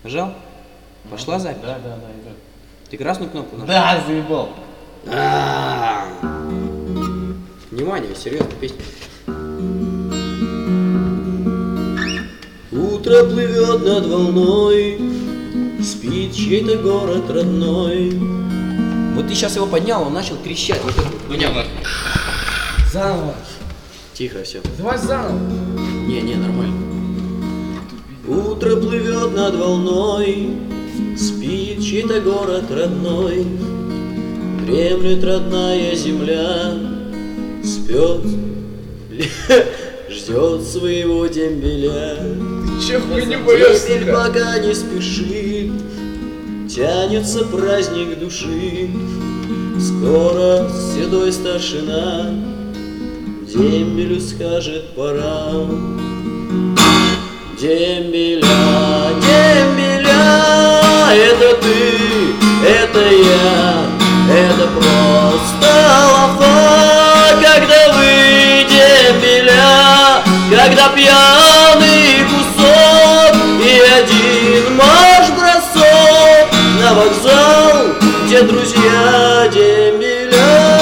Нажал? Пошла запись? Да, идет. Ты красную кнопку нажал? Да, заебал. Внимание, серьезная песня. Утро плывет над волной, спит чей-то город родной. Вот ты сейчас его поднял, он начал трещать. Вот это вот. Заново. Тихо, все. Давай заново. Не, нормально. Утро плывет над волной, спит чей-то город родной. Дремлет родная земля, спет, ждет своего дембеля. Че хуйню боешься? Теперь пока не спешит, тянется праздник души. Скоро седой старшина дембелю скажет пора. Дембеля, дембеля, это ты, это я, это просто лафа. Когда вы, дембеля, когда пьяный кусок и один марш-бросок на вокзал, где друзья дембеля.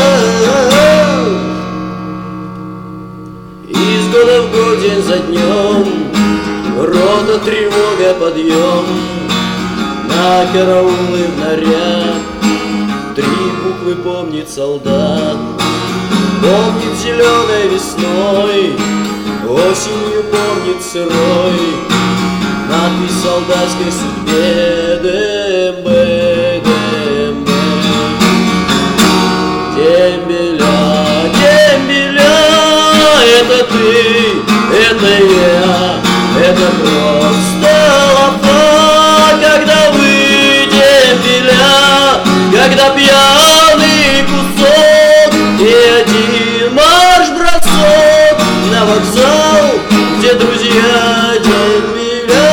Из года в год, день за днем, рота, тревога, подъем, на караулы в наряд. 3 буквы помнит солдат, помнит зеленой весной, осенью помнит сырой надпись солдатской судьбе. ДМБ, ДМБ. Дембеля, дембеля, это ты, это я, это просто лафа. Когда вы, дембеля, когда пьяный кусок и один марш-бросок на вокзал, где друзья дембеля.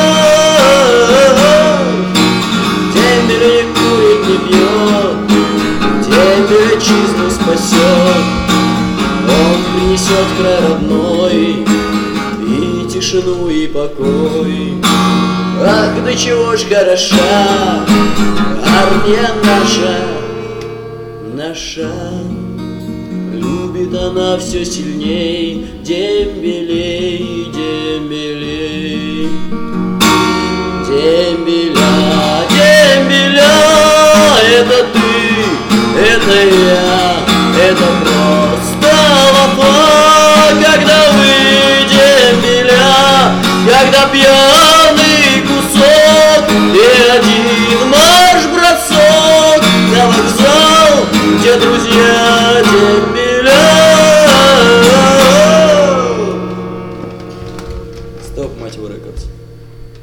Дембеля не курит, не пьет, дембеля чизну спасет. Он принесет край родной и тишину, и покой. Ах, да чего ж хороша армия наша, наша. Любит она все сильней дембелей, дембелей.